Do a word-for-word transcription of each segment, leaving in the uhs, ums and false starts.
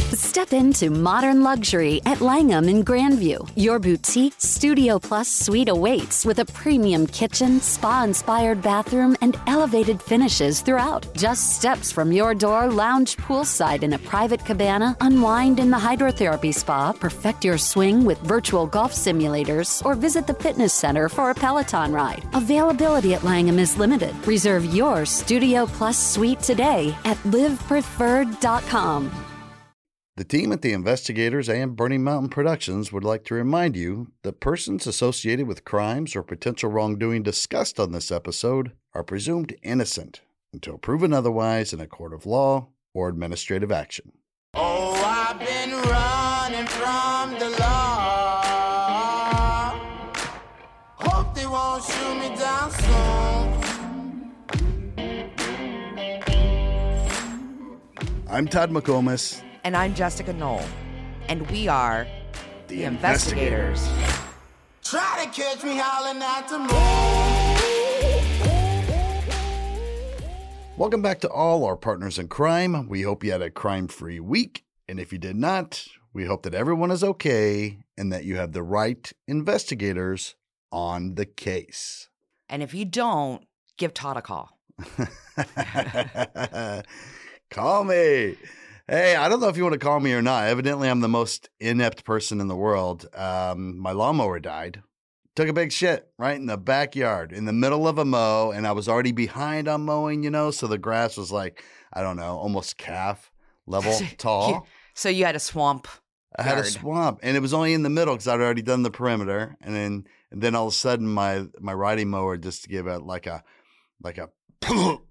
Step into modern luxury at Langham in Grandview. Your boutique Studio Plus suite awaits with a premium kitchen, spa-inspired bathroom, and elevated finishes throughout. Just steps from your door, lounge poolside in a private cabana, unwind in the hydrotherapy spa, perfect your swing with virtual golf simulators, or visit the fitness center for a Peloton ride. Availability at Langham is limited. Reserve your Studio Plus suite today at live preferred dot com. The team at The Investigators and Burning Mountain Productions would like to remind you that persons associated with crimes or potential wrongdoing discussed on this episode are presumed innocent until proven otherwise in a court of law or administrative action. Oh, I've been running from the law. Hope they won't shoot me down soon. I'm Todd McComas. And I'm Jessica Knoll. And we are The, the Investigators. Investigators. Try to catch me howling at the moon. Welcome back to all our partners in crime. We hope you had a crime-free week. And if you did not, we hope that everyone is okay and that you have the right investigators on the case. And if you don't, give Todd a call. Call me. Hey, I don't know if you want to call me or not. Evidently, I'm the most inept person in the world. Um, my lawnmower died. Took a big shit right in the backyard in the middle of a mow, and I was already behind on mowing, you know, so the grass was like, I don't know, almost calf level tall. So you had a swamp I had a yard. swamp, and it was only in the middle because I'd already done the perimeter, and then and then all of a sudden my my riding mower just gave it like a like a and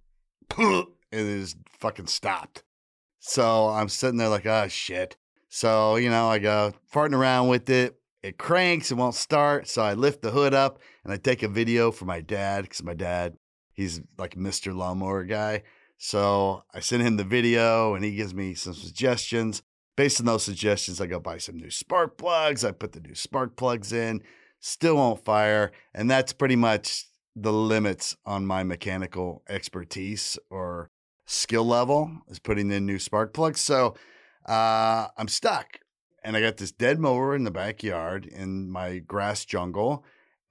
it just fucking stopped. So I'm sitting there like, oh, shit. So, you know, I go farting around with it. It cranks. It won't start. So I lift the hood up and I take a video for my dad because my dad, he's like Mister Lawnmower guy. So I send him the video and he gives me some suggestions. Based on those suggestions, I go buy some new spark plugs. I put the new spark plugs in. Still won't fire. And that's pretty much the limits on my mechanical expertise or skill level is putting in new spark plugs. So uh, I'm stuck. And I got this dead mower in the backyard in my grass jungle.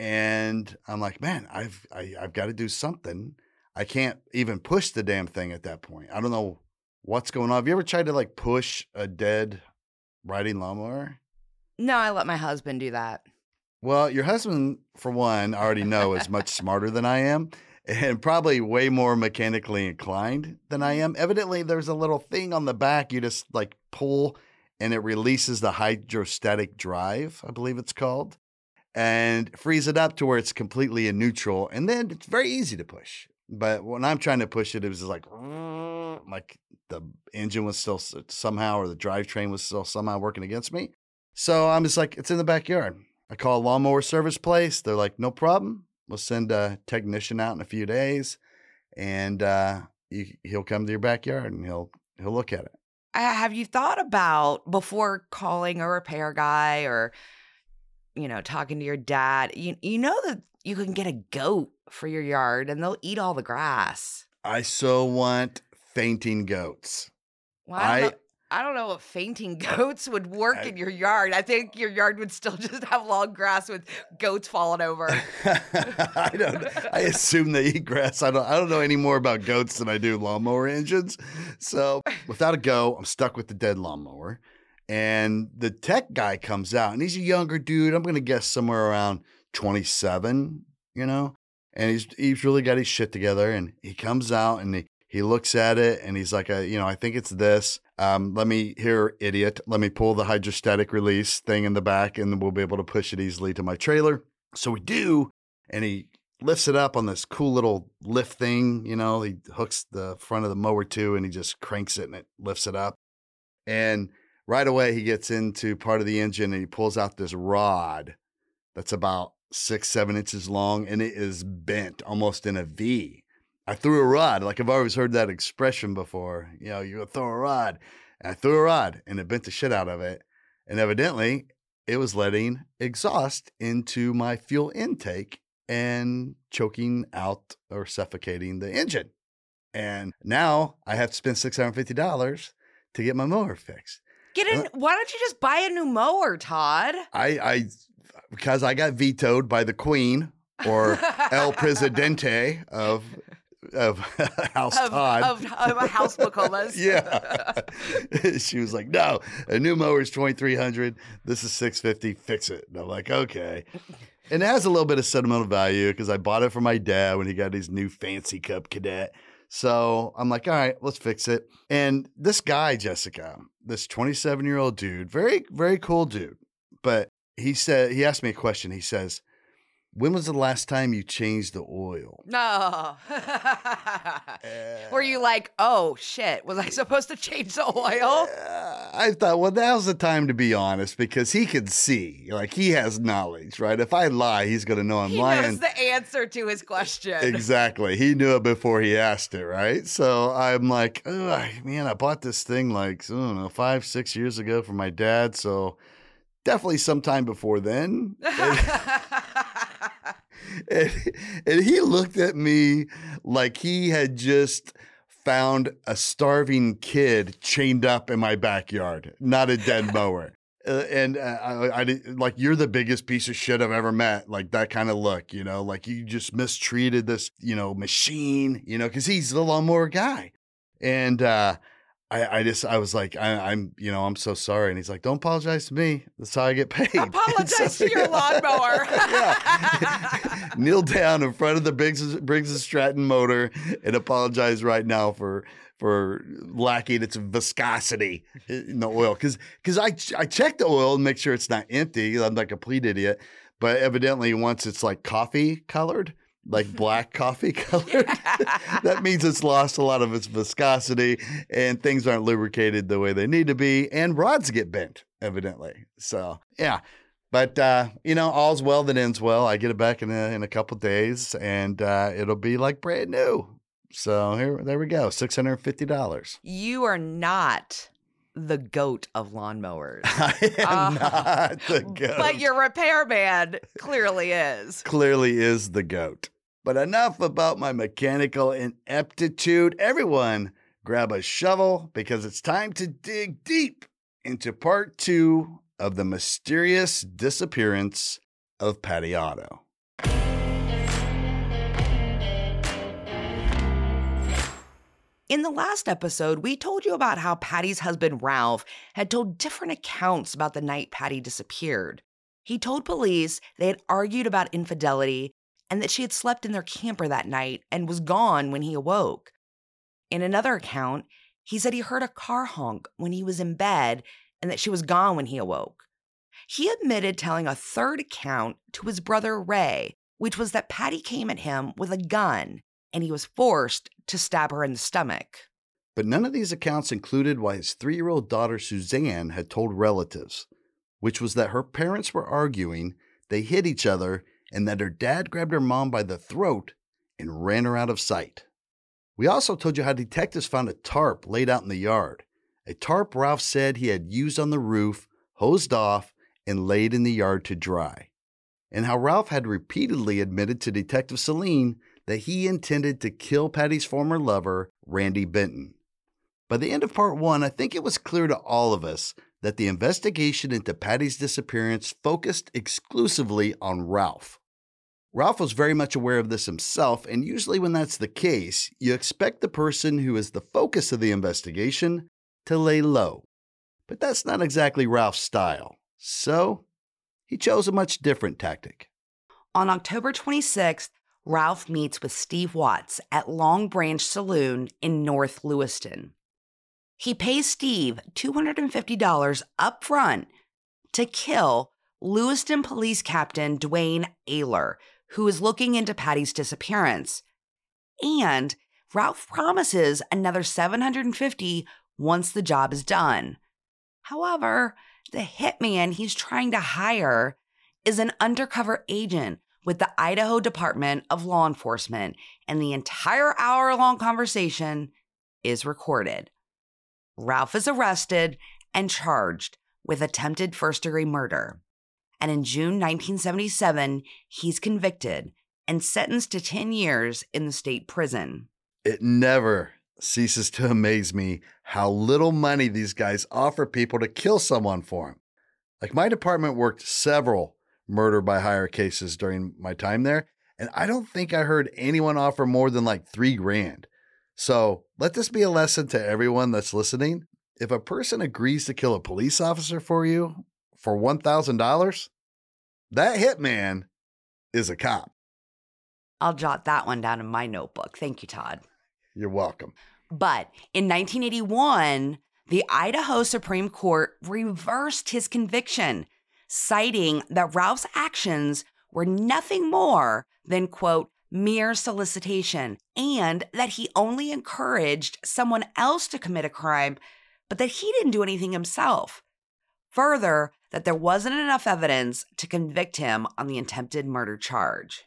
And I'm like, man, I've I, I've got to do something. I can't even push the damn thing at that point. I don't know what's going on. Have you ever tried to like push a dead riding lawnmower? No, I let my husband do that. Well, your husband, for one, I already know is much smarter than I am. And probably way more mechanically inclined than I am. Evidently, there's a little thing on the back you just like pull and it releases the hydrostatic drive, I believe it's called, and frees it up to where it's completely in neutral. And then it's very easy to push. But when I'm trying to push it, it was like, like the engine was still somehow, or the drivetrain was still somehow working against me. So I'm just like, it's in the backyard. I call a lawnmower service place. They're like, no problem. We'll send a technician out in a few days, and uh, you, he'll come to your backyard and he'll he'll look at it. Uh, have you thought about, before calling a repair guy or, you know, talking to your dad, you, you know that you can get a goat for your yard and they'll eat all the grass? I so want fainting goats. Well, I don't, I- know, I don't know if fainting goats would work I- in your yard. I think your yard would still just have long grass with goats falling over. I don't. I assume they eat grass. I don't. I don't know any more about goats than I do lawnmower engines. So without a go, I'm stuck with the dead lawnmower. And the tech guy comes out, and he's a younger dude. I'm going to guess somewhere around twenty-seven. You know, and he's he's really got his shit together. And he comes out and he he looks at it, and he's like, a, you know, I think it's this. Um, let me, here, idiot, let me pull the hydrostatic release thing in the back, and then we'll be able to push it easily to my trailer. So we do, and he lifts it up on this cool little lift thing. You know, he hooks the front of the mower to, and he just cranks it, and it lifts it up. And right away, he gets into part of the engine, and he pulls out this rod that's about six, seven inches long, and it is bent almost in a V. I threw a rod. Like, I've always heard that expression before. You know, you throw a rod. And I threw a rod, and it bent the shit out of it. And evidently, it was letting exhaust into my fuel intake and choking out or suffocating the engine. And now I have to spend six hundred fifty dollars to get my mower fixed. Get in. Why don't you just buy a new mower, Todd? I, I, because I got vetoed by the Queen or El Presidente of of House Of, Todd. of, of House Bacomas. Yeah. She was like, no, a new mower is twenty-three hundred dollars. This is six hundred fifty dollars. Fix it. And I'm like, okay. And it has a little bit of sentimental value because I bought it for my dad when he got his new fancy cup cadet. So I'm like, all right, let's fix it. And this guy, Jessica, this twenty-seven-year-old dude, very, very cool dude. But he said, he asked me a question. He says, when was the last time you changed the oil? No. Were you like, oh, shit, was I supposed to change the oil? Uh, I thought, well, now's the time to be honest because he can see. Like, he has knowledge, right? If I lie, he's going to know I'm He lying. knows the answer to his question. Exactly. He knew it before he asked it, right? So I'm like, oh, man, I bought this thing like, I don't know, five, six years ago from my dad. So definitely sometime before then. And, and he looked at me like he had just found a starving kid chained up in my backyard, not a dead mower. Uh, and uh, I, I did, like, you're the biggest piece of shit I've ever met. Like that kind of look, you know, like you just mistreated this, you know, machine, you know, because he's the lawnmower guy. And uh, I, I just, I was like, I, I'm, you know, I'm so sorry. And he's like, don't apologize to me. That's how I get paid. Apologize So, to your yeah. lawnmower. Yeah. Kneel down in front of the Briggs, Briggs and Stratton motor and apologize right now for for lacking its viscosity in the oil. Because because I I check the oil and make sure it's not empty. I'm not a complete idiot. But evidently, once it's like coffee colored, like black coffee colored, that means it's lost a lot of its viscosity and things aren't lubricated the way they need to be. And rods get bent, evidently. So, yeah. But, uh, you know, all's well that ends well. I get it back in a, in a couple days and uh, it'll be like brand new. So here, there we go, six hundred fifty dollars. You are not the goat of lawnmowers. I am Uh, not the goat. But your repairman clearly is. Clearly is the goat. But enough about my mechanical ineptitude. Everyone grab a shovel because it's time to dig deep into part two of the mysterious disappearance of Patty Otto. In the last episode, we told you about how Patty's husband, Ralph, had told different accounts about the night Patty disappeared. He told police they had argued about infidelity and that she had slept in their camper that night and was gone when he awoke. In another account, he said he heard a car honk when he was in bed and that she was gone when he awoke. He admitted telling a third account to his brother Ray, which was that Patty came at him with a gun and he was forced to stab her in the stomach. But none of these accounts included what his three-year-old daughter Suzanne had told relatives, which was that her parents were arguing, they hit each other, and that her dad grabbed her mom by the throat and ran her out of sight. We also told you how detectives found a tarp laid out in the yard, a tarp Ralph said he had used on the roof, hosed off, and laid in the yard to dry, and how Ralph had repeatedly admitted to Detective Celine that he intended to kill Patty's former lover, Randy Benton. By the end of part one, I think it was clear to all of us that the investigation into Patty's disappearance focused exclusively on Ralph. Ralph was very much aware of this himself, and usually when that's the case, you expect the person who is the focus of the investigation to lay low. But that's not exactly Ralph's style, so he chose a much different tactic. On October twenty-sixth, Ralph meets with Steve Watts at Long Branch Saloon in North Lewiston. He pays Steve two hundred fifty dollars up front to kill Lewiston Police Captain Dwayne Ayler, who is looking into Patty's disappearance. And Ralph promises another seven hundred fifty dollars once the job is done. However, the hitman he's trying to hire is an undercover agent with the Idaho Department of Law Enforcement, and the entire hour-long conversation is recorded. Ralph is arrested and charged with attempted first-degree murder. And in June nineteen seventy-seven, he's convicted and sentenced to ten years in the state prison. It never ceases to amaze me how little money these guys offer people to kill someone for them. Like, my department worked several murder by hire cases during my time there, and I don't think I heard anyone offer more than like three grand. So let this be a lesson to everyone that's listening. If a person agrees to kill a police officer for you for one thousand dollars, that hitman is a cop. I'll jot that one down in my notebook. Thank you, Todd. You're welcome. But in nineteen eighty-one, the Idaho Supreme Court reversed his conviction, citing that Ralph's actions were nothing more than, quote, mere solicitation, and that he only encouraged someone else to commit a crime, but that he didn't do anything himself. Further, that there wasn't enough evidence to convict him on the attempted murder charge.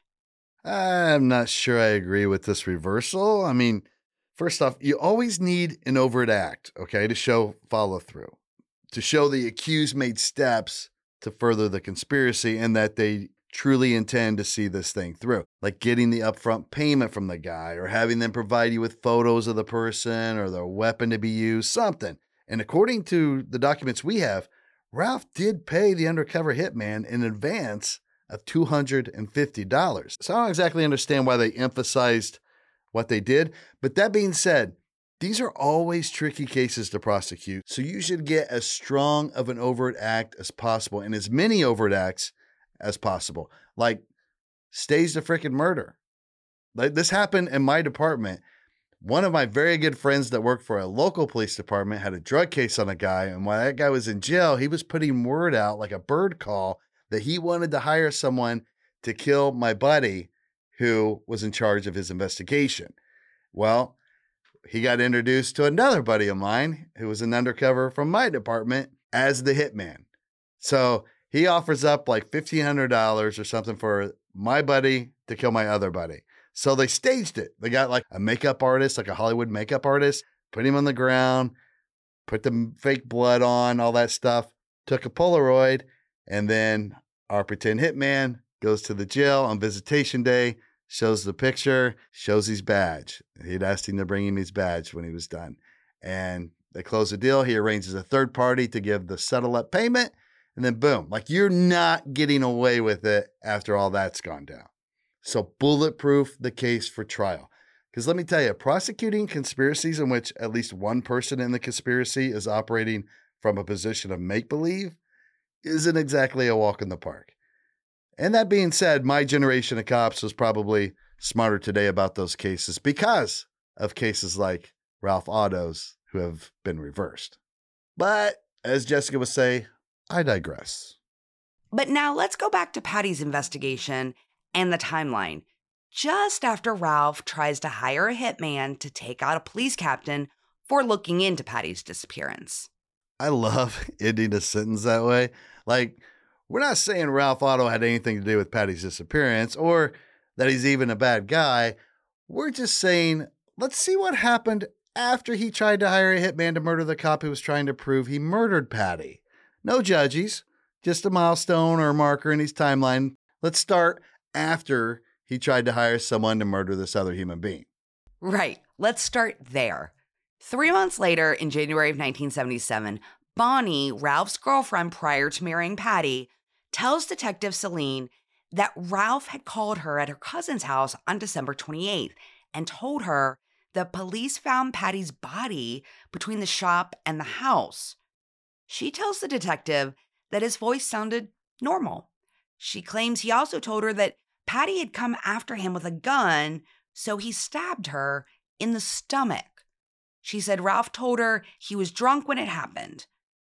I'm not sure I agree with this reversal. I mean, first off, you always need an overt act, okay, to show follow through, to show the accused made steps to further the conspiracy and that they truly intend to see this thing through, like getting the upfront payment from the guy or having them provide you with photos of the person or the weapon to be used, something. And according to the documents we have, Ralph did pay the undercover hitman in advance of two hundred fifty dollars. So I don't exactly understand why they emphasized what they did. But that being said, these are always tricky cases to prosecute. So you should get as strong of an overt act as possible and as many overt acts as possible. Like, stage the freaking murder. Like, this happened in my department. One of my very good friends that worked for a local police department had a drug case on a guy. And while that guy was in jail, he was putting word out like a bird call that he wanted to hire someone to kill my buddy who was in charge of his investigation. Well, he got introduced to another buddy of mine who was an undercover from my department as the hitman. So he offers up like fifteen hundred dollars or something for my buddy to kill my other buddy. So they staged it. They got like a makeup artist, like a Hollywood makeup artist, put him on the ground, put the fake blood on, all that stuff, took a Polaroid, and then our pretend hitman goes to the jail on visitation day, shows the picture, shows his badge. He'd asked him to bring him his badge when he was done. And they close the deal. He arranges a third party to give the settle up payment. And then boom, like, you're not getting away with it after all that's gone down. So bulletproof the case for trial. Because let me tell you, prosecuting conspiracies in which at least one person in the conspiracy is operating from a position of make-believe isn't exactly a walk in the park. And that being said, my generation of cops was probably smarter today about those cases because of cases like Ralph Otto's who have been reversed. But as Jessica would say, I digress. But now let's go back to Patty's investigation and the timeline. Just after Ralph tries to hire a hitman to take out a police captain for looking into Patty's disappearance. I love ending a sentence that way. Like, we're not saying Ralph Otto had anything to do with Patty's disappearance or that he's even a bad guy. We're just saying, let's see what happened after he tried to hire a hitman to murder the cop who was trying to prove he murdered Patty. No judges, just a milestone or a marker in his timeline. Let's start after he tried to hire someone to murder this other human being. Right. Let's start there. Three months later, in January of nineteen seventy-seven, Bonnie, Ralph's girlfriend prior to marrying Patty, tells Detective Celine that Ralph had called her at her cousin's house on December twenty-eighth and told her that police found Patty's body between the shop and the house. She tells the detective that his voice sounded normal. She claims he also told her that Patty had come after him with a gun, so he stabbed her in the stomach. She said Ralph told her he was drunk when it happened.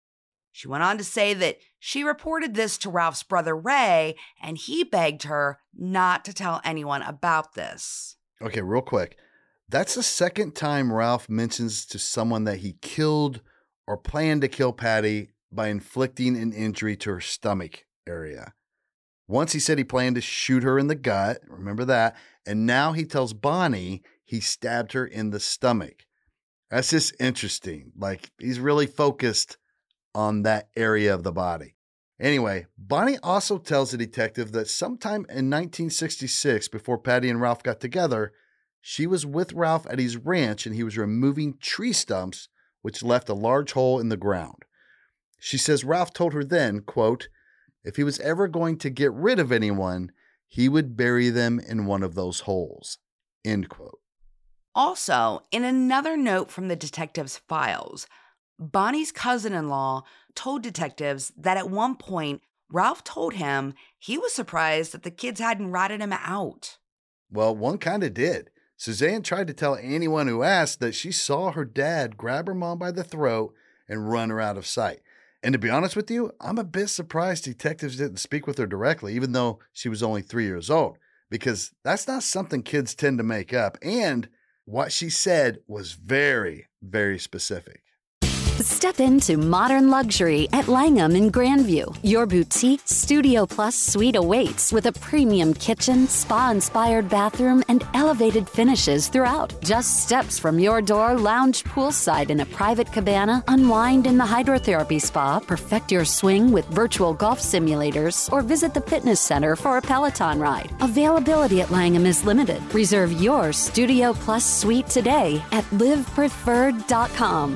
She went on to say that she reported this to Ralph's brother Ray, and he begged her not to tell anyone about this. Okay, real quick. That's the second time Ralph mentions to someone that he killed or planned to kill Patty by inflicting an injury to her stomach area. Once he said he planned to shoot her in the gut, remember that, and now he tells Bonnie he stabbed her in the stomach. That's just interesting. Like, he's really focused on that area of the body. Anyway, Bonnie also tells the detective that sometime in nineteen sixty-six, before Patty and Ralph got together, She was with Ralph at his ranch and he was removing tree stumps, which left a large hole in the ground. She says Ralph told her then, quote, if he was ever going to get rid of anyone, he would bury them in one of those holes, end quote. Also, in another note from the detective's files, Bonnie's cousin-in-law told detectives that at one point, Ralph told him he was surprised that the kids hadn't ratted him out. Well, one kind of did. Suzanne tried to tell anyone who asked that she saw her dad grab her mom by the throat and run her out of sight. And to be honest with you, I'm a bit surprised detectives didn't speak with her directly, even though she was only three years old, because that's not something kids tend to make up. And what she said was very, very specific. Step into modern luxury at Langham in Grandview. Your boutique Studio Plus suite awaits with a premium kitchen, spa-inspired bathroom, and elevated finishes throughout. Just steps from your door, lounge poolside in a private cabana, unwind in the hydrotherapy spa, perfect your swing with virtual golf simulators, or visit the fitness center for a Peloton ride. Availability at Langham is limited. Reserve your Studio Plus suite today at live preferred dot com.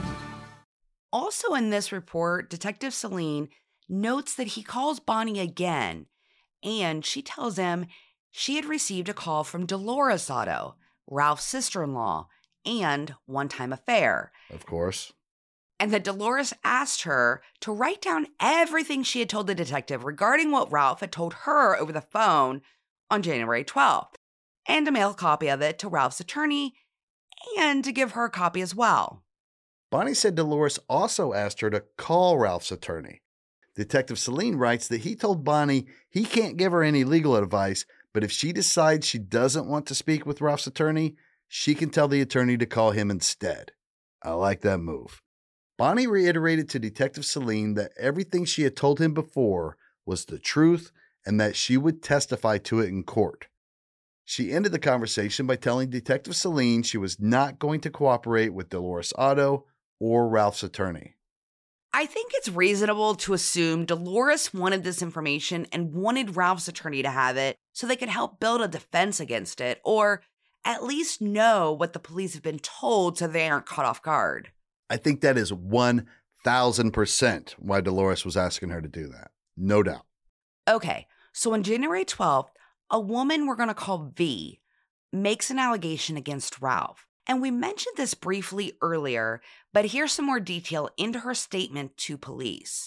Also in this report, Detective Celine notes that he calls Bonnie again, and she tells him she had received a call from Dolores Otto, Ralph's sister-in-law, and one-time affair. Of course. And that Dolores asked her to write down everything she had told the detective regarding what Ralph had told her over the phone on January twelfth, and to mail a copy of it to Ralph's attorney, and to give her a copy as well. Bonnie said Dolores also asked her to call Ralph's attorney. Detective Celine writes that he told Bonnie he can't give her any legal advice, but if she decides she doesn't want to speak with Ralph's attorney, she can tell the attorney to call him instead. I like that move. Bonnie reiterated to Detective Celine that everything she had told him before was the truth and that she would testify to it in court. She ended the conversation by telling Detective Celine she was not going to cooperate with Dolores Otto or Ralph's attorney. I think it's reasonable to assume Dolores wanted this information and wanted Ralph's attorney to have it so they could help build a defense against it, or at least know what the police have been told so they aren't caught off guard. I think that is one thousand percent why Dolores was asking her to do that. No doubt. Okay, so on January twelfth, a woman we're going to call V makes an allegation against Ralph. And we mentioned this briefly earlier, but here's some more detail into her statement to police.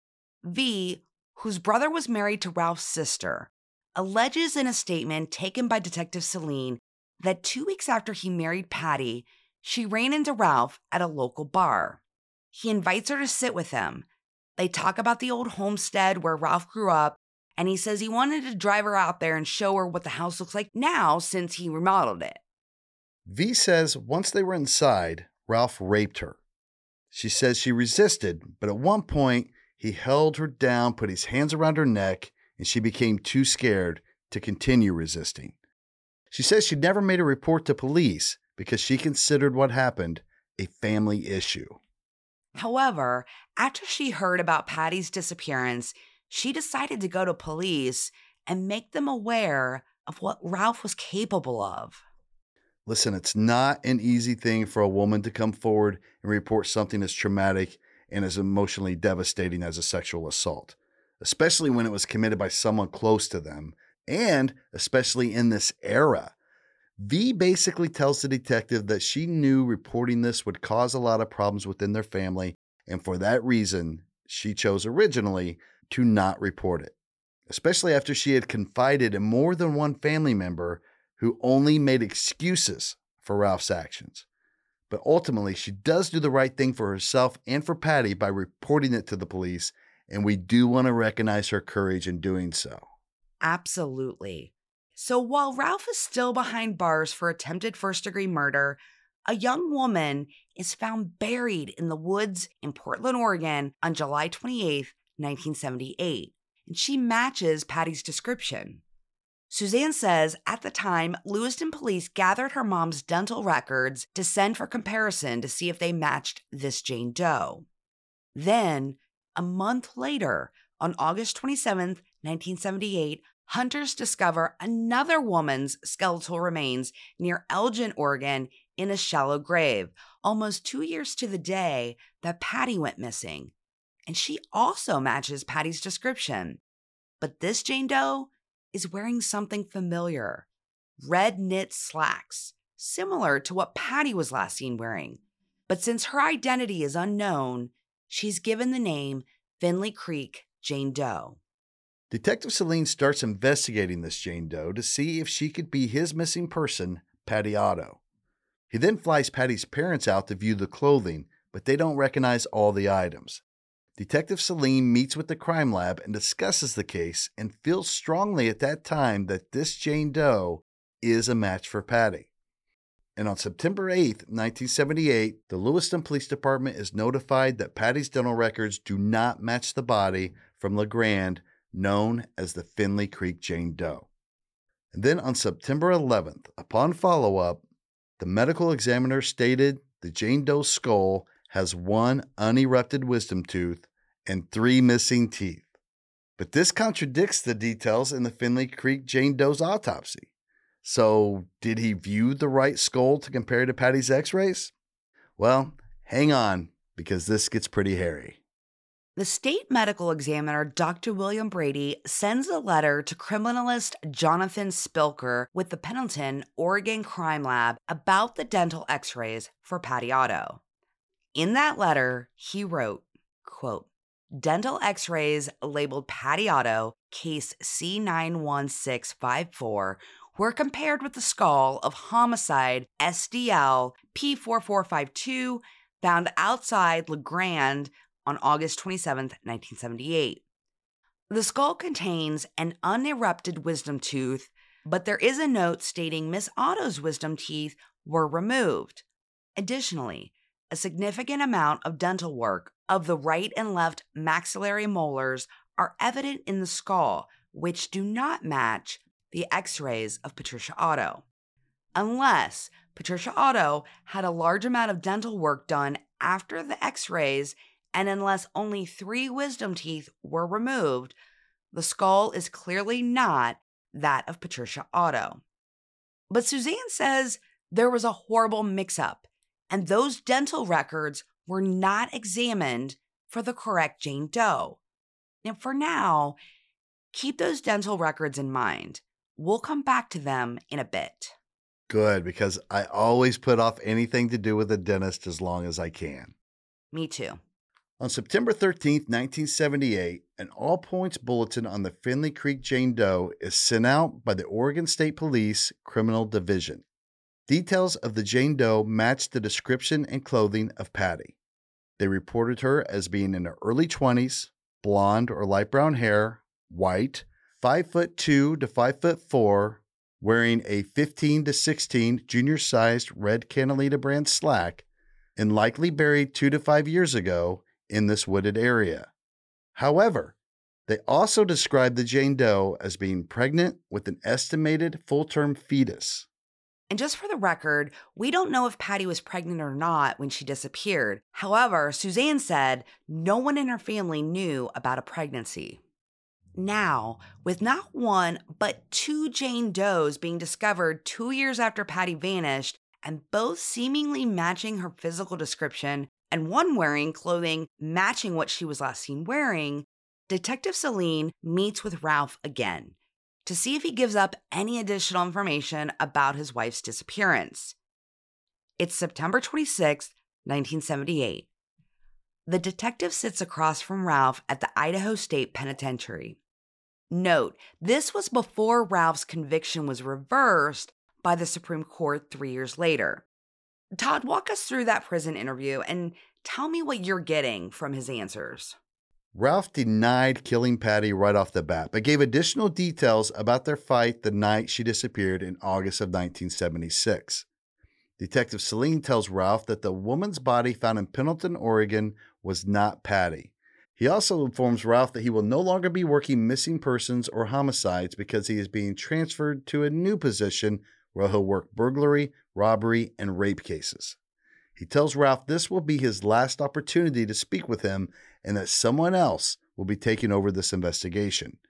V, whose brother was married to Ralph's sister, alleges in a statement taken by Detective Celine that two weeks after he married Patty, she ran into Ralph at a local bar. He invites her to sit with him. They talk about the old homestead where Ralph grew up, and he says he wanted to drive her out there and show her what the house looks like now since he remodeled it. V says once they were inside, Ralph raped her. She says she resisted, but at one point, he held her down, put his hands around her neck, and she became too scared to continue resisting. She says she never made a report to police because she considered what happened a family issue. However, after she heard about Patty's disappearance, she decided to go to police and make them aware of what Ralph was capable of. Listen, it's not an easy thing for a woman to come forward and report something as traumatic and as emotionally devastating as a sexual assault, especially when it was committed by someone close to them, and especially in this era. V basically tells the detective that she knew reporting this would cause a lot of problems within their family, and for that reason, she chose originally to not report it, especially after she had confided in more than one family member who only made excuses for Ralph's actions. But ultimately, she does do the right thing for herself and for Patty by reporting it to the police, and we do want to recognize her courage in doing so. Absolutely. So while Ralph is still behind bars for attempted first-degree murder, a young woman is found buried in the woods in Portland, Oregon on July twenty-eighth, nineteen seventy-eight, and she matches Patty's description. Suzanne says at the time, Lewiston police gathered her mom's dental records to send for comparison to see if they matched this Jane Doe. Then, a month later, on August twenty-seventh, nineteen seventy-eight, hunters discover another woman's skeletal remains near Elgin, Oregon, in a shallow grave, almost two years to the day that Patty went missing. And she also matches Patty's description. But this Jane Doe is wearing something familiar. Red knit slacks, similar to what Patty was last seen wearing. But since her identity is unknown, she's given the name Finley Creek Jane Doe. Detective Celine starts investigating this Jane Doe to see if she could be his missing person, Patty Otto. He then flies Patty's parents out to view the clothing, but they don't recognize all the items. Detective Celine meets with the crime lab and discusses the case and feels strongly at that time that this Jane Doe is a match for Patty. And on September eighth, nineteen seventy-eight, the Lewiston Police Department is notified that Patty's dental records do not match the body from LeGrand, known as the Finley Creek Jane Doe. And then on September eleventh, upon follow-up, the medical examiner stated the Jane Doe's skull has one unerupted wisdom tooth and three missing teeth. But this contradicts the details in the Finley Creek Jane Doe's autopsy. So, did he view the right skull to compare to Patty's x-rays? Well, hang on, because this gets pretty hairy. The state medical examiner, Doctor William Brady, sends a letter to criminalist Jonathan Spilker with the Pendleton, Oregon Crime Lab about the dental x-rays for Patty Otto. In that letter, he wrote, quote, dental x-rays labeled Patty Otto, case C nine one six five four, were compared with the skull of homicide S D L P four four five two found outside LeGrand on August twenty-seventh, nineteen seventy-eight. The skull contains an unerupted wisdom tooth, but there is a note stating Miss Otto's wisdom teeth were removed. Additionally, a significant amount of dental work of the right and left maxillary molars are evident in the skull, which do not match the x-rays of Patricia Otto. Unless Patricia Otto had a large amount of dental work done after the x-rays, and unless only three wisdom teeth were removed, the skull is clearly not that of Patricia Otto. But Suzanne says there was a horrible mix-up, and those dental records were not examined for the correct Jane Doe. And for now, keep those dental records in mind. We'll come back to them in a bit. Good, because I always put off anything to do with a dentist as long as I can. Me too. On September thirteenth, nineteen seventy-eight, an all-points bulletin on the Finley Creek Jane Doe is sent out by the Oregon State Police Criminal Division. Details of the Jane Doe matched the description and clothing of Patty. They reported her as being in her early twenties, blonde or light brown hair, white, five foot two to five foot four, wearing a fifteen to sixteen junior-sized red Canalita brand slack, and likely buried two to five years ago in this wooded area. However, they also described the Jane Doe as being pregnant with an estimated full-term fetus. And just for the record, we don't know if Patty was pregnant or not when she disappeared. However, Suzanne said no one in her family knew about a pregnancy. Now, with not one, but two Jane Does being discovered two years after Patty vanished, and both seemingly matching her physical description, and one wearing clothing matching what she was last seen wearing, Detective Celine meets with Ralph again to see if he gives up any additional information about his wife's disappearance. It's September twenty-sixth, nineteen seventy-eight. The detective sits across from Ralph at the Idaho State Penitentiary. Note, this was before Ralph's conviction was reversed by the Supreme Court three years later. Todd, walk us through that prison interview and tell me what you're getting from his answers. Ralph denied killing Patty right off the bat, but gave additional details about their fight the night she disappeared in August of nineteen seventy-six. Detective Celine tells Ralph that the woman's body found in Pendleton, Oregon was not Patty. He also informs Ralph that he will no longer be working missing persons or homicides because he is being transferred to a new position where he'll work burglary, robbery, and rape cases. He tells Ralph this will be his last opportunity to speak with him and that someone else will be taking over this investigation.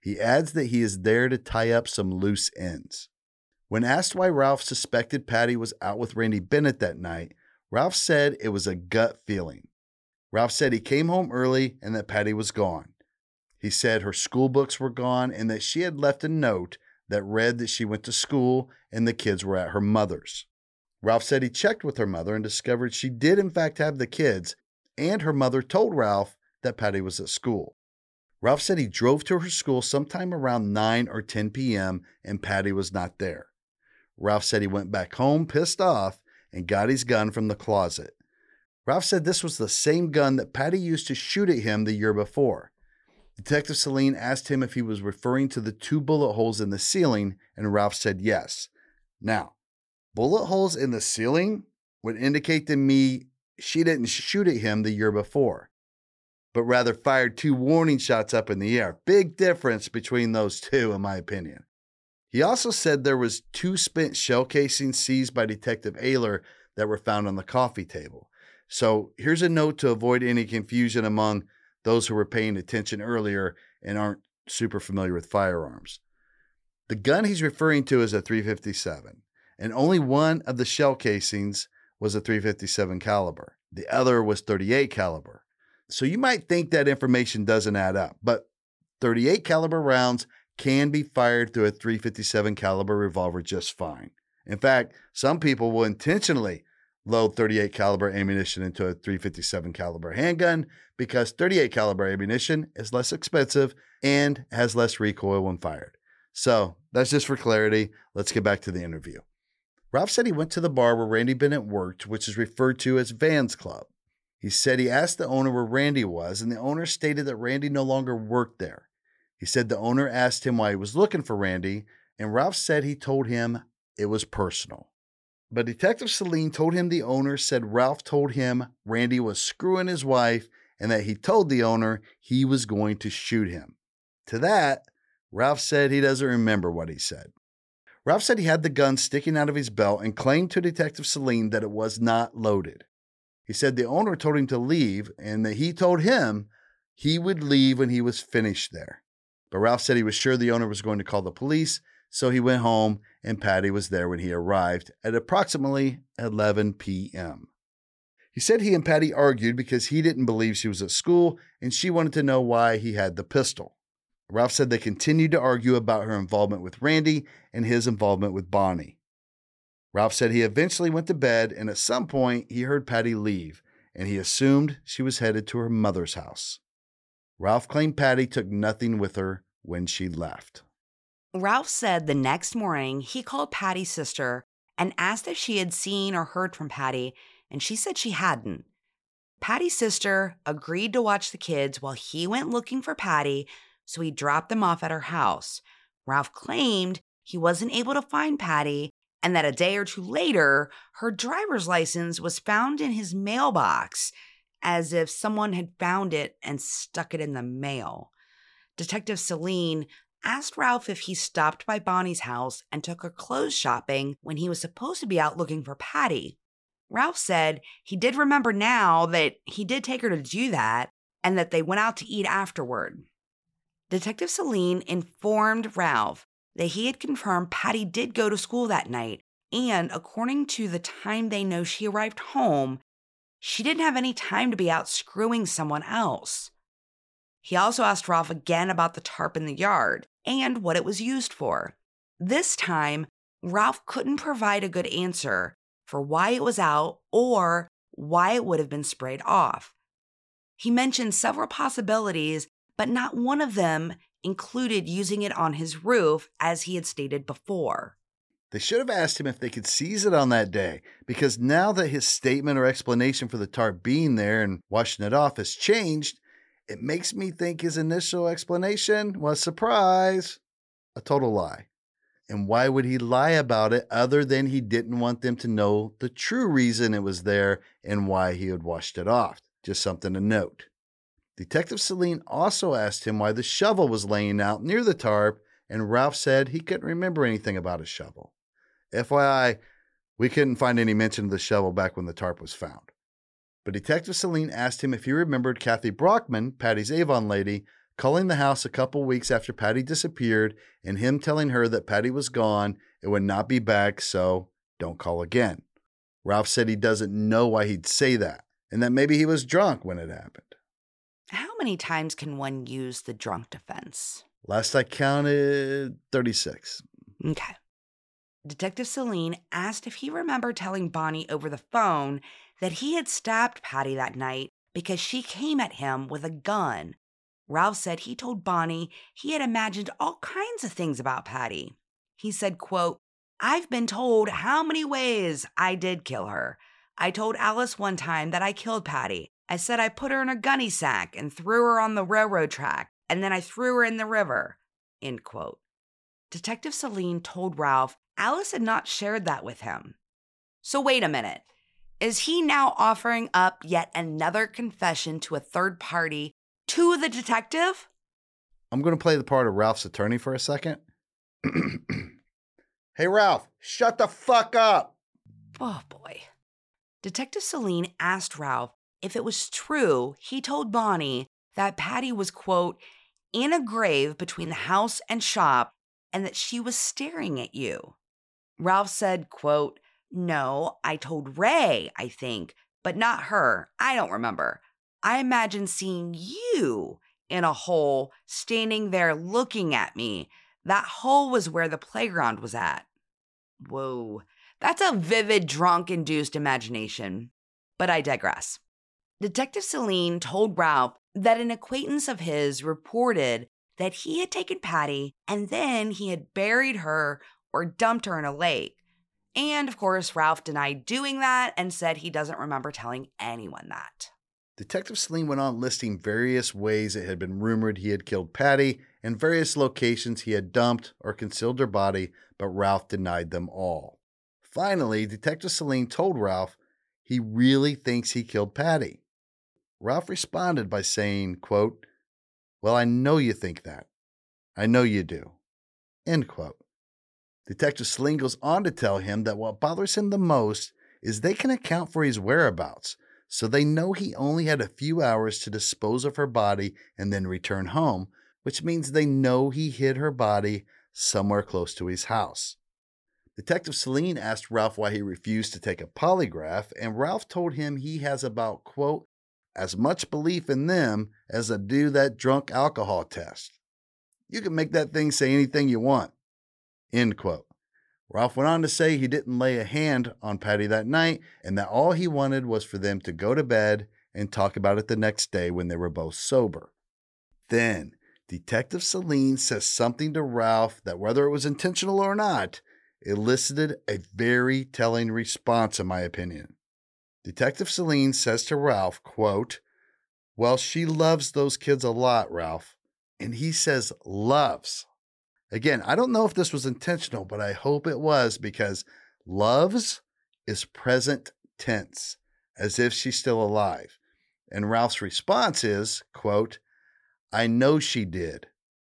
He adds that he is there to tie up some loose ends. When asked why Ralph suspected Patty was out with Randy Bennett that night, Ralph said it was a gut feeling. Ralph said he came home early and that Patty was gone. He said her school books were gone and that she had left a note that read that she went to school and the kids were at her mother's. Ralph said he checked with her mother and discovered she did in fact have the kids, and her mother told Ralph that Patty was at school. Ralph said he drove to her school sometime around nine or ten p.m. and Patty was not there. Ralph said he went back home pissed off and got his gun from the closet. Ralph said this was the same gun that Patty used to shoot at him the year before. Detective Celine asked him if he was referring to the two bullet holes in the ceiling, and Ralph said yes. Now, bullet holes in the ceiling would indicate to me she didn't shoot at him the year before, but rather fired two warning shots up in the air. Big difference between those two, in my opinion. He also said there was two spent shell casings seized by Detective Ayler that were found on the coffee table. So here's a note to avoid any confusion among those who were paying attention earlier and aren't super familiar with firearms. The gun he's referring to is a three fifty-seven, and only one of the shell casings was a three fifty-seven caliber. The other was thirty-eight caliber. So you might think that information doesn't add up, but thirty-eight caliber rounds can be fired through a three fifty-seven caliber revolver just fine. In fact, some people will intentionally load thirty-eight caliber ammunition into a three fifty-seven caliber handgun because thirty-eight caliber ammunition is less expensive and has less recoil when fired. So that's just for clarity. Let's get back to the interview. Ralph said he went to the bar where Randy Bennett worked, which is referred to as Van's Club. He said he asked the owner where Randy was, and the owner stated that Randy no longer worked there. He said the owner asked him why he was looking for Randy, and Ralph said he told him it was personal. But Detective Celine told him the owner said Ralph told him Randy was screwing his wife and that he told the owner he was going to shoot him. To that, Ralph said he doesn't remember what he said. Ralph said he had the gun sticking out of his belt and claimed to Detective Celine that it was not loaded. He said the owner told him to leave and that he told him he would leave when he was finished there. But Ralph said he was sure the owner was going to call the police, so he went home and Patty was there when he arrived at approximately eleven p.m. He said he and Patty argued because he didn't believe she was at school and she wanted to know why he had the pistol. Ralph said they continued to argue about her involvement with Randy and his involvement with Bonnie. Ralph said he eventually went to bed and at some point he heard Patty leave and he assumed she was headed to her mother's house. Ralph claimed Patty took nothing with her when she left. Ralph said the next morning he called Patty's sister and asked if she had seen or heard from Patty, and she said she hadn't. Patty's sister agreed to watch the kids while he went looking for Patty, so he dropped them off at her house. Ralph claimed he wasn't able to find Patty and that a day or two later, her driver's license was found in his mailbox, as if someone had found it and stuck it in the mail. Detective Celine asked Ralph if he stopped by Bonnie's house and took her clothes shopping when he was supposed to be out looking for Patty. Ralph said he did remember now that he did take her to do that and that they went out to eat afterward. Detective Celine informed Ralph that he had confirmed Patty did go to school that night, and according to the time they know she arrived home, she didn't have any time to be out screwing someone else. He also asked Ralph again about the tarp in the yard and what it was used for. This time, Ralph couldn't provide a good answer for why it was out or why it would have been sprayed off. He mentioned several possibilities, but not one of them included using it on his roof, as he had stated before. They should have asked him if they could seize it on that day, because now that his statement or explanation for the tarp being there and washing it off has changed, it makes me think his initial explanation was surprise, a total lie. And why would he lie about it other than he didn't want them to know the true reason it was there and why he had washed it off? Just something to note. Detective Celine also asked him why the shovel was laying out near the tarp, and Ralph said he couldn't remember anything about a shovel. F Y I, we couldn't find any mention of the shovel back when the tarp was found. But Detective Celine asked him if he remembered Kathy Brockman, Patty's Avon lady, calling the house a couple weeks after Patty disappeared and him telling her that Patty was gone and would not be back, so don't call again. Ralph said he doesn't know why he'd say that and that maybe he was drunk when it happened. How many times can one use the drunk defense? Last I counted, thirty-six. Okay. Detective Celine asked if he remembered telling Bonnie over the phone that he had stabbed Patty that night because she came at him with a gun. Ralph said he told Bonnie he had imagined all kinds of things about Patty. He said, quote, "I've been told how many ways I did kill her. I told Alice one time that I killed Patty. I said I put her in a gunny sack and threw her on the railroad track, and then I threw her in the river," end quote. Detective Celine told Ralph Alice had not shared that with him. So wait a minute. Is he now offering up yet another confession to a third party to the detective? I'm going to play the part of Ralph's attorney for a second. Hey, Ralph, shut the fuck up. Oh, boy. Detective Celine asked Ralph if it was true he told Bonnie that Patty was, quote, in a grave between the house and shop and that she was staring at you. Ralph said, quote, "No, I told Ray, I think, but not her. I don't remember. I imagine seeing you in a hole standing there looking at me. That hole was where the playground was at." Whoa, that's a vivid, drunk-induced imagination. But I digress. Detective Celine told Ralph that an acquaintance of his reported that he had taken Patty and then he had buried her or dumped her in a lake. And, of course, Ralph denied doing that and said he doesn't remember telling anyone that. Detective Celine went on listing various ways it had been rumored he had killed Patty and various locations he had dumped or concealed her body, but Ralph denied them all. Finally, Detective Celine told Ralph he really thinks he killed Patty. Ralph responded by saying, quote, "Well, I know you think that. I know you do." End quote. Detective Celine goes on to tell him that what bothers him the most is they can account for his whereabouts, so they know he only had a few hours to dispose of her body and then return home, which means they know he hid her body somewhere close to his house. Detective Celine asked Ralph why he refused to take a polygraph, and Ralph told him he has about, quote, as much belief in them as to do that drunk alcohol test. You can make that thing say anything you want. End quote. Ralph went on to say he didn't lay a hand on Patty that night and that all he wanted was for them to go to bed and talk about it the next day when they were both sober. Then, Detective Celine says something to Ralph that, whether it was intentional or not, elicited a very telling response, in my opinion. Detective Celine says to Ralph, quote, "Well, she loves those kids a lot, Ralph." And he says loves. Again, I don't know if this was intentional, but I hope it was, because loves is present tense, as if she's still alive. And Ralph's response is, quote, "I know she did.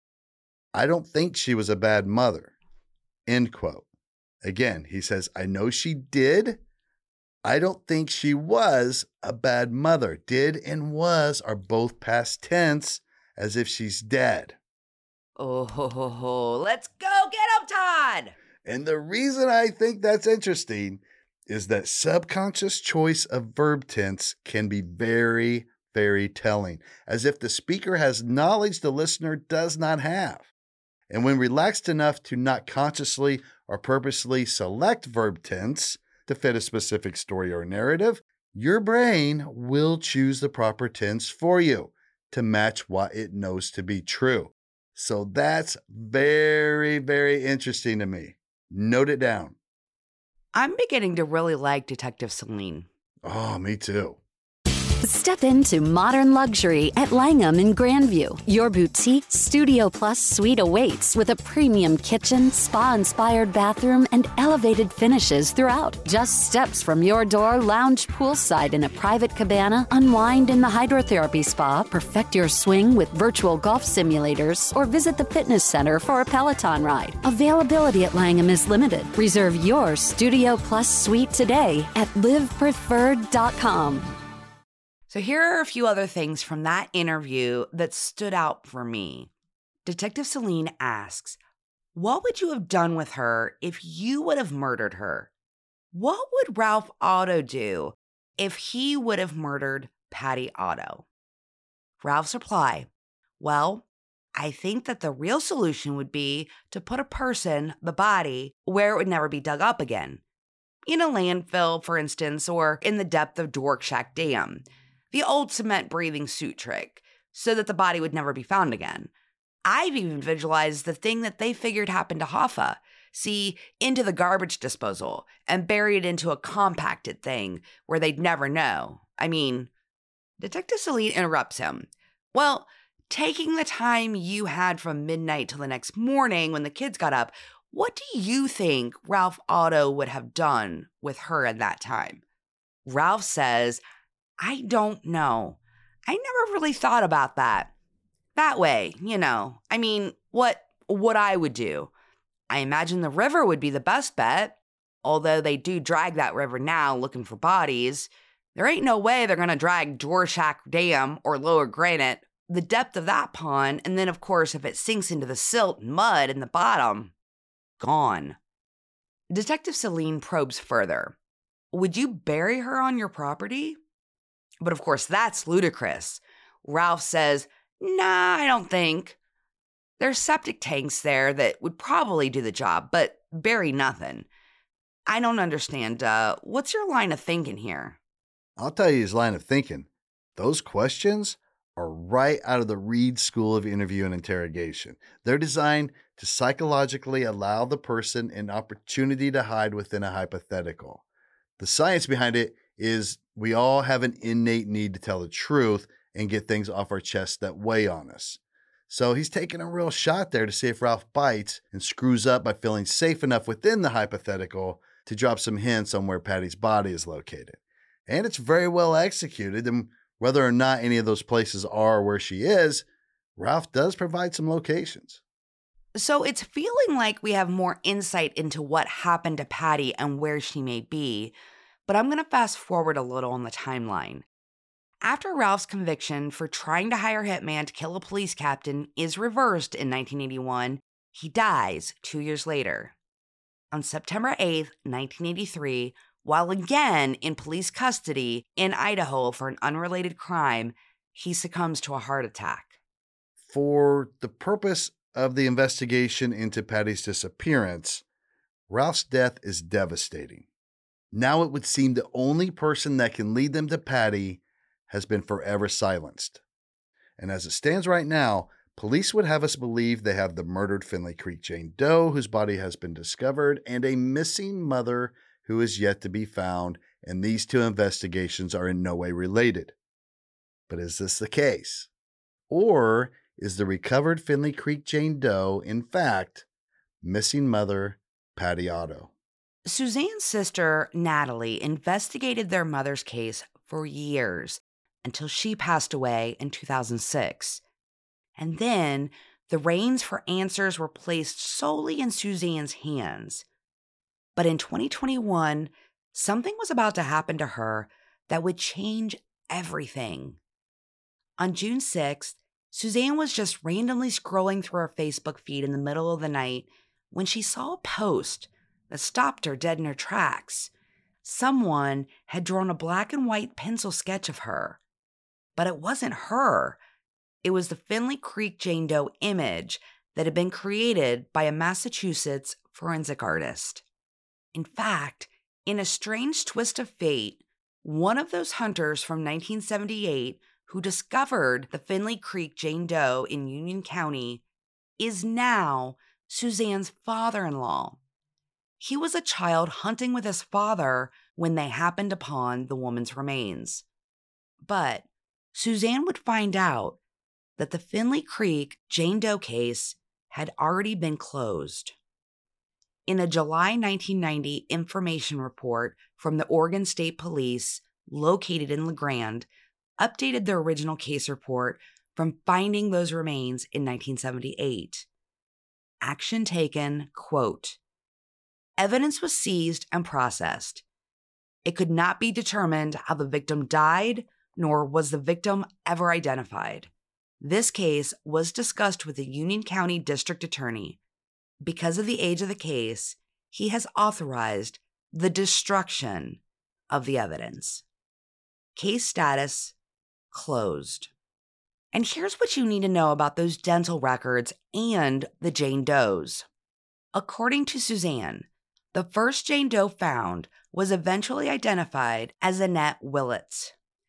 I don't think she was a bad mother." End quote. Again, he says, "I know she did. I don't think she was a bad mother." Did and was are both past tense, as if she's dead. Oh, ho, ho, ho. Let's go get him, Todd! And the reason I think that's interesting is that subconscious choice of verb tense can be very, very telling, as if the speaker has knowledge the listener does not have. And when relaxed enough to not consciously or purposely select verb tense to fit a specific story or narrative, your brain will choose the proper tense for you to match what it knows to be true. So that's very, very interesting to me. Note it down. I'm beginning to really like Detective Celine. Oh, me too. Step into modern luxury at Langham in Grandview. Your boutique Studio Plus suite awaits with a premium kitchen, spa-inspired bathroom, and elevated finishes throughout. Just steps from your door, lounge poolside in a private cabana, unwind in the hydrotherapy spa, perfect your swing with virtual golf simulators, or visit the fitness center for a Peloton ride. Availability at Langham is limited. Reserve your Studio Plus suite today at live preferred dot com. So here are a few other things from that interview that stood out for me. Detective Celine asks, what would you have done with her if you would have murdered her? What would Ralph Otto do if he would have murdered Patty Otto? Ralph's reply, well, I think that the real solution would be to put a person, the body, where it would never be dug up again. In a landfill, for instance, or in the depth of Dworkshak Dam. The old cement-breathing suit trick, so that the body would never be found again. I've even visualized the thing that they figured happened to Hoffa. See, into the garbage disposal and bury it into a compacted thing where they'd never know. I mean, Detective Celine interrupts him. Well, taking the time you had from midnight till the next morning when the kids got up, what do you think Ralph Otto would have done with her at that time? Ralph says, I don't know. I never really thought about that. That way, you know. I mean, what what I would do. I imagine the river would be the best bet. Although they do drag that river now looking for bodies. There ain't no way they're going to drag Dworkshak Dam or Lower Granite, the depth of that pond, and then, of course, if it sinks into the silt and mud in the bottom, gone. Detective Celine probes further. Would you bury her on your property? But of course, that's ludicrous. Ralph says, nah, I don't think. There's septic tanks there that would probably do the job, but bury nothing. I don't understand. Uh, what's your line of thinking here? I'll tell you his line of thinking. Those questions are right out of the Reed School of Interview and Interrogation. They're designed to psychologically allow the person an opportunity to hide within a hypothetical. The science behind it is we all have an innate need to tell the truth and get things off our chest that weigh on us. So he's taking a real shot there to see if Ralph bites and screws up by feeling safe enough within the hypothetical to drop some hints on where Patty's body is located. And it's very well executed, and whether or not any of those places are where she is, Ralph does provide some locations. So it's feeling like we have more insight into what happened to Patty and where she may be, but I'm going to fast forward a little on the timeline. After Ralph's conviction for trying to hire a hitman to kill a police captain is reversed in nineteen eighty-one, he dies two years later. On September eighth, nineteen eighty-three, while again in police custody in Idaho for an unrelated crime, he succumbs to a heart attack. For the purpose of the investigation into Patty's disappearance, Ralph's death is devastating. Now it would seem the only person that can lead them to Patty has been forever silenced. And as it stands right now, police would have us believe they have the murdered Finley Creek Jane Doe, whose body has been discovered, and a missing mother who is yet to be found, and these two investigations are in no way related. But is this the case? Or is the recovered Finley Creek Jane Doe, in fact, missing mother Patty Otto? Suzanne's sister, Natalie, investigated their mother's case for years until she passed away in two thousand six. And then the reins for answers were placed solely in Suzanne's hands. But in twenty twenty-one, something was about to happen to her that would change everything. On June sixth, Suzanne was just randomly scrolling through her Facebook feed in the middle of the night when she saw a post that stopped her dead in her tracks. Someone had drawn a black and white pencil sketch of her. But it wasn't her. It was the Finley Creek Jane Doe image that had been created by a Massachusetts forensic artist. In fact, in a strange twist of fate, one of those hunters from nineteen seventy-eight who discovered the Finley Creek Jane Doe in Union County is now Suzanne's father-in-law. He was a child hunting with his father when they happened upon the woman's remains. But Suzanne would find out that the Finley Creek Jane Doe case had already been closed. In a July nineteen ninety information report from the Oregon State Police, located in La Grande, updated their original case report from finding those remains in nineteen seventy-eight. Action taken, quote, evidence was seized and processed. It could not be determined how the victim died nor was the victim ever identified. This case was discussed with the Union County District Attorney. Because of the age of the case, he has authorized the destruction of the evidence. Case status closed. And here's what you need to know about those dental records and the Jane Does. According to Suzanne, the first Jane Doe found was eventually identified as Annette Willits,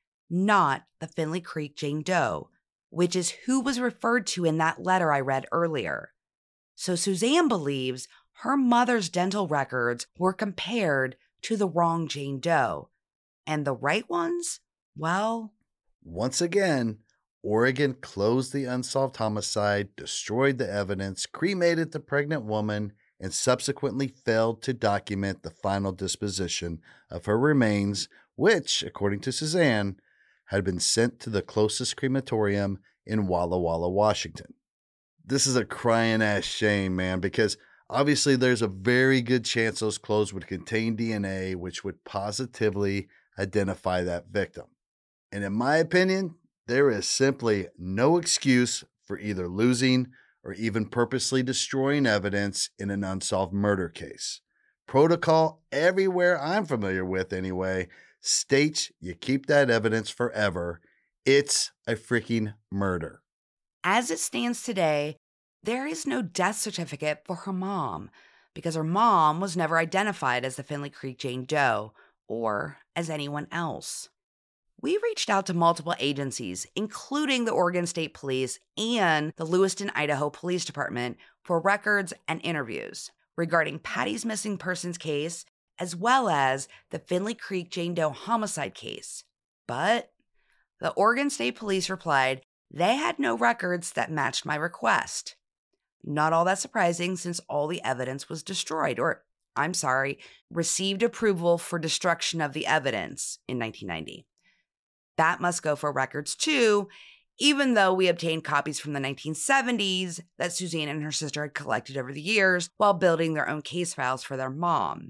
not the Finley Creek Jane Doe, which is who was referred to in that letter I read earlier. So Suzanne believes her mother's dental records were compared to the wrong Jane Doe. And the right ones? Well, once again, Oregon closed the unsolved homicide, destroyed the evidence, cremated the pregnant woman, and subsequently failed to document the final disposition of her remains, which, according to Suzanne, had been sent to the closest crematorium in Walla Walla, Washington. This is a crying ass shame, man, because obviously there's a very good chance those clothes would contain D N A, which would positively identify that victim. And in my opinion, there is simply no excuse for either losing or even purposely destroying evidence in an unsolved murder case. Protocol everywhere I'm familiar with anyway states you keep that evidence forever. It's a freaking murder. As it stands today, there is no death certificate for her mom because her mom was never identified as the Finley Creek Jane Doe or as anyone else. We reached out to multiple agencies, including the Oregon State Police and the Lewiston, Idaho Police Department, for records and interviews regarding Patty's missing persons case, as well as the Finley Creek Jane Doe homicide case. But the Oregon State Police replied they had no records that matched my request. Not all that surprising since all the evidence was destroyed, or, I'm sorry, received approval for destruction of the evidence in nineteen ninety. That must go for records too, even though we obtained copies from the nineteen seventies that Suzanne and her sister had collected over the years while building their own case files for their mom.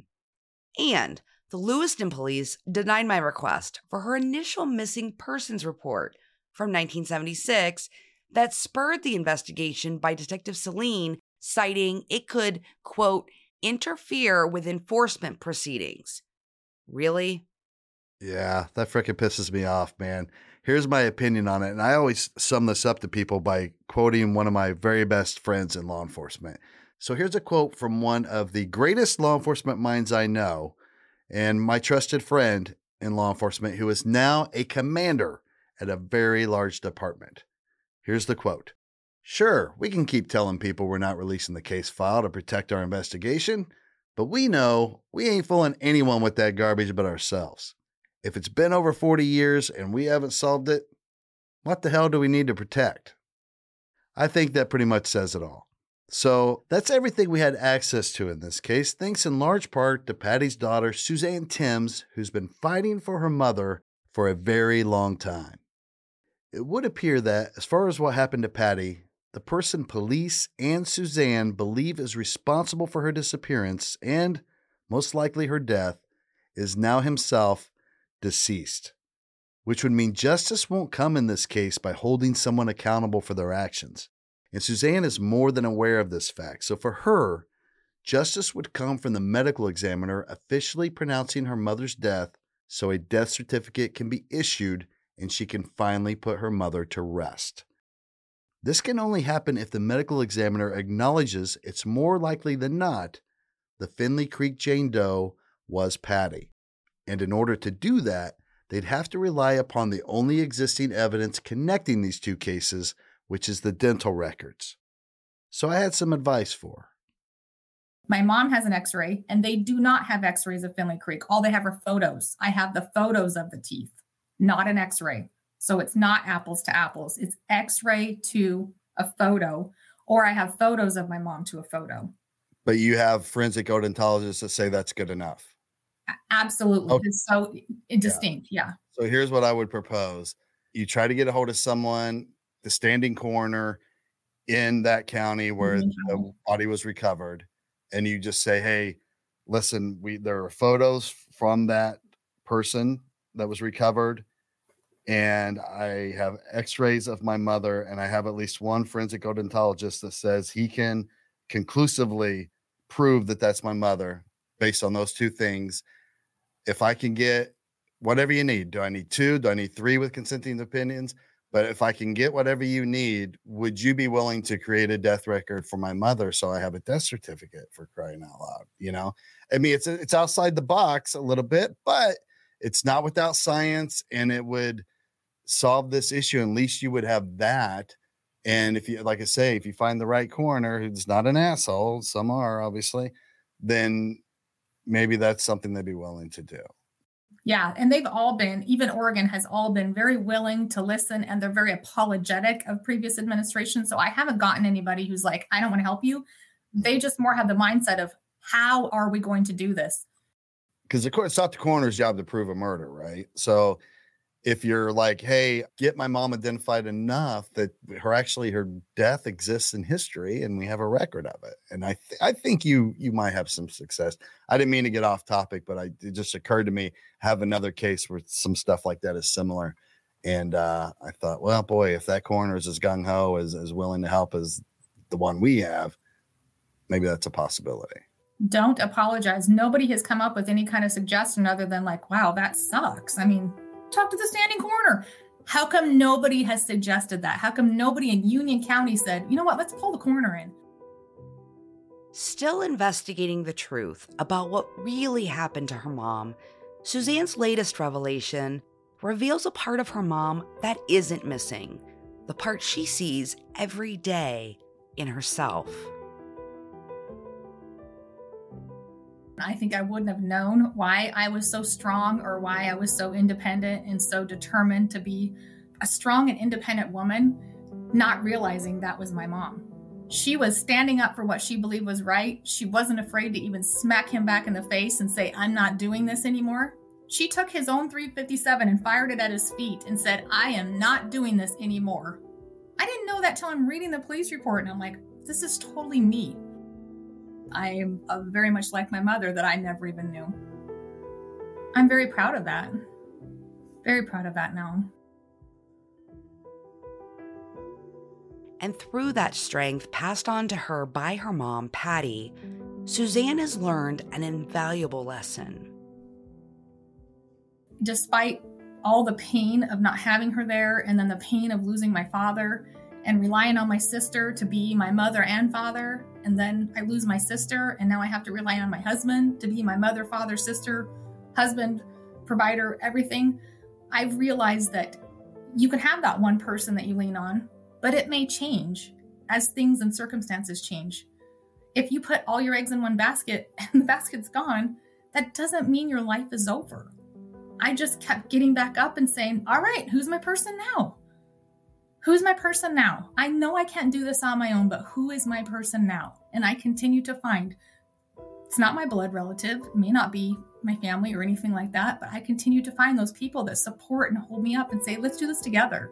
And the Lewiston police denied my request for her initial missing persons report from nineteen seventy-six that spurred the investigation by Detective Celine, citing it could, quote, interfere with enforcement proceedings. Really? Yeah, that frickin' pisses me off, man. Here's my opinion on it, and I always sum this up to people by quoting one of my very best friends in law enforcement. So here's a quote from one of the greatest law enforcement minds I know, and my trusted friend in law enforcement who is now a commander at a very large department. Here's the quote. Sure, we can keep telling people we're not releasing the case file to protect our investigation, but we know we ain't fooling anyone with that garbage but ourselves. If it's been over forty years and we haven't solved it, what the hell do we need to protect? I think that pretty much says it all. So that's everything we had access to in this case, thanks in large part to Patty's daughter, Suzanne Timms, who's been fighting for her mother for a very long time. It would appear that, as far as what happened to Patty, the person police and Suzanne believe is responsible for her disappearance and, most likely her death, is now himself deceased, which would mean justice won't come in this case by holding someone accountable for their actions. And Suzanne is more than aware of this fact. So for her, justice would come from the medical examiner officially pronouncing her mother's death so a death certificate can be issued and she can finally put her mother to rest. This can only happen if the medical examiner acknowledges it's more likely than not the Finley Creek Jane Doe was Patty. And in order to do that, they'd have to rely upon the only existing evidence connecting these two cases, which is the dental records. So I had some advice for her. My mom has an x-ray, and they do not have x-rays of Finley Creek. All they have are photos. I have the photos of the teeth, not an x-ray. So it's not apples to apples. It's x-ray to a photo, or I have photos of my mom to a photo. But you have forensic odontologists that say that's good enough. Absolutely. Okay. It's so distinct. Yeah. yeah. So here's what I would propose. You try to get a hold of someone, the standing coroner in that county where mm-hmm. the body was recovered, and you just say, hey, listen, we there are photos from that person that was recovered. And I have x-rays of my mother, and I have at least one forensic odontologist that says he can conclusively prove that that's my mother based on those two things. If I can get whatever you need, do I need two? Do I need three with consenting opinions? But if I can get whatever you need, would you be willing to create a death record for my mother so I have a death certificate, for crying out loud? You know, I mean, it's it's outside the box a little bit, but it's not without science, and it would solve this issue. At least you would have that. And if you, like I say, if you find the right coroner who's not an asshole, some are obviously, then maybe that's something they'd be willing to do. Yeah. And they've all been, even Oregon has all been very willing to listen, and they're very apologetic of previous administration. So I haven't gotten anybody who's like, I don't want to help you. They just more have the mindset of, how are we going to do this? Because of course, it's not the coroner's job to prove a murder, right? So if you're like, hey, get my mom identified enough that her actually her death exists in history and we have a record of it. And I th- I think you you might have some success. I didn't mean to get off topic, but I, it just occurred to me, have another case where some stuff like that is similar. And uh, I thought, well, boy, if that coroner is as gung-ho, as, as willing to help as the one we have, maybe that's a possibility. Don't apologize. Nobody has come up with any kind of suggestion other than like, wow, that sucks. I mean, talk to the standing coroner. How come nobody has suggested that? How come nobody in Union County said, you know what, let's pull the coroner in? Still investigating the truth about what really happened to her mom, Suzanne's latest revelation reveals a part of her mom that isn't missing, the part she sees every day in herself. I think I wouldn't have known why I was so strong or why I was so independent and so determined to be a strong and independent woman, not realizing that was my mom. She was standing up for what she believed was right. She wasn't afraid to even smack him back in the face and say, I'm not doing this anymore. She took his own three fifty-seven and fired it at his feet and said, I am not doing this anymore. I didn't know that till I'm reading the police report, and I'm like, this is totally me. I am uh, very much like my mother that I never even knew. I'm very proud of that. Very proud of that now. And through that strength passed on to her by her mom, Patty, Suzanne has learned an invaluable lesson. Despite all the pain of not having her there, and then the pain of losing my father and relying on my sister to be my mother and father, and then I lose my sister, and now I have to rely on my husband to be my mother, father, sister, husband, provider, everything. I've realized that you can have that one person that you lean on, but it may change as things and circumstances change. If you put all your eggs in one basket and the basket's gone, that doesn't mean your life is over. I just kept getting back up and saying, all right, who's my person now? Who's my person now? I know I can't do this on my own, but who is my person now? And I continue to find, it's not my blood relative, it may not be my family or anything like that, but I continue to find those people that support and hold me up and say, let's do this together.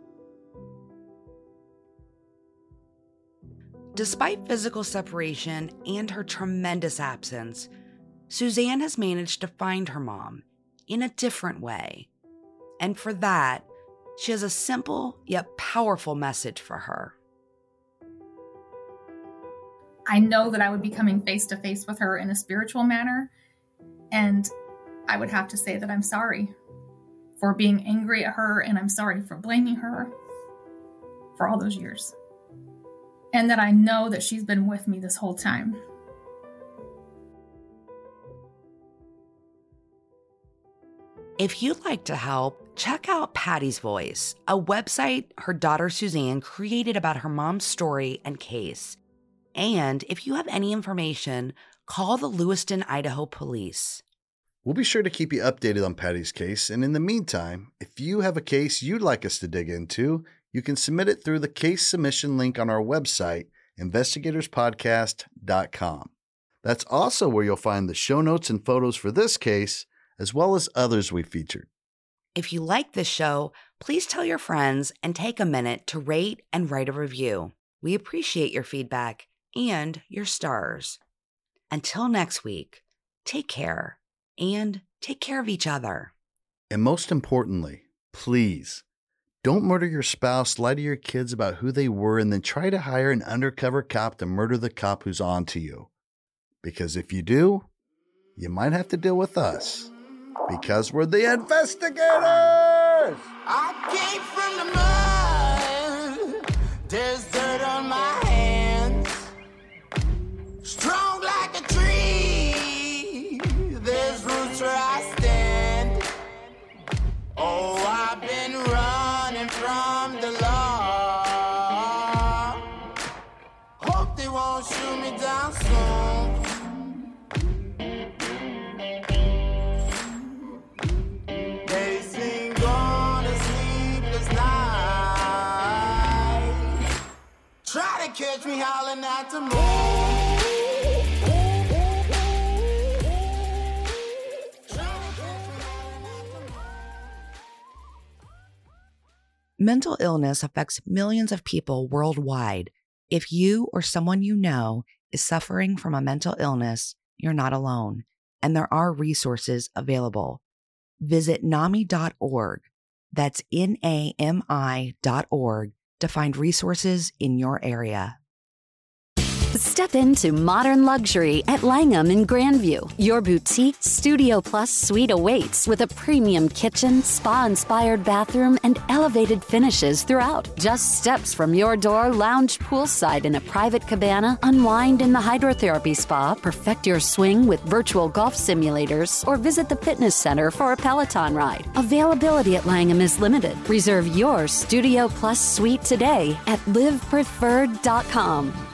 Despite physical separation and her tremendous absence, Suzanne has managed to find her mom in a different way. And for that, she has a simple yet powerful message for her. I know that I would be coming face to face with her in a spiritual manner, and I would have to say that I'm sorry for being angry at her, and I'm sorry for blaming her for all those years. And that I know that she's been with me this whole time. If you'd like to help, check out Patty's Voice, a website her daughter Suzanne created about her mom's story and case. And if you have any information, call the Lewiston, Idaho police. We'll be sure to keep you updated on Patty's case. And in the meantime, if you have a case you'd like us to dig into, you can submit it through the case submission link on our website, investigators podcast dot com. That's also where you'll find the show notes and photos for this case, as well as others we featured. If you like this show, please tell your friends and take a minute to rate and write a review. We appreciate your feedback and your stars. Until next week, take care and take care of each other. And most importantly, Please, don't murder your spouse, lie to your kids about who they were, and then try to hire an undercover cop to murder the cop who's on to you. Because if you do, you might have to deal with us. Because we're the investigators! I came from the mud. There's dirt on my hands. Strong like a tree. There's roots where I stand. Oh, I've been running from the law. Hope they won't shoot me down soon. They sing on a sleepless night. Try to catch me howling at the moon. Mental illness affects millions of people worldwide. If you or someone you know is suffering from a mental illness, you're not alone, and there are resources available. Visit N A M I dot org. That's N A M I dot org to find resources in your area. Step into modern luxury at Langham in Grandview. Your boutique Studio Plus suite awaits with a premium kitchen, spa-inspired bathroom, and elevated finishes throughout. Just steps from your door, lounge poolside in a private cabana, unwind in the hydrotherapy spa, perfect your swing with virtual golf simulators, or visit the fitness center for a Peloton ride. Availability at Langham is limited. Reserve your Studio Plus suite today at live preferred dot com.